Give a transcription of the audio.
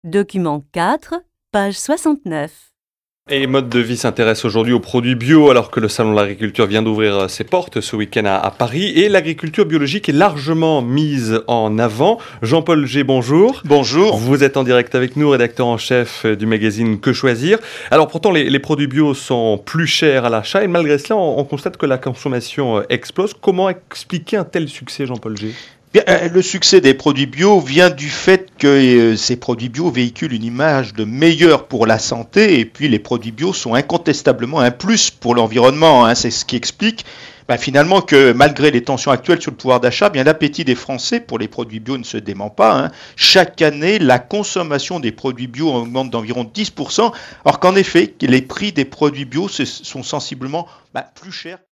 Document 4, page 69. Et Mode de vie s'intéresse aujourd'hui aux produits bio alors que le Salon de l'agriculture vient d'ouvrir ses portes ce week-end à Paris et l'agriculture biologique est largement mise en avant. Jean-Paul G, bonjour. Bonjour. Vous êtes en direct avec nous, rédacteur en chef du magazine Que Choisir. Alors pourtant les produits bio sont plus chers à l'achat et malgré cela on constate que la consommation explose. Comment expliquer un tel succès, Jean-Paul G ? Bien, le succès des produits bio vient du fait que ces produits bio véhiculent une image de meilleur pour la santé et puis les produits bio sont incontestablement un plus pour l'environnement. C'est ce qui explique finalement que malgré les tensions actuelles sur le pouvoir d'achat, l'appétit des Français pour les produits bio ne se dément pas. Chaque année, la consommation des produits bio augmente d'environ 10%, alors qu'en effet, les prix des produits bio sont sensiblement plus chers.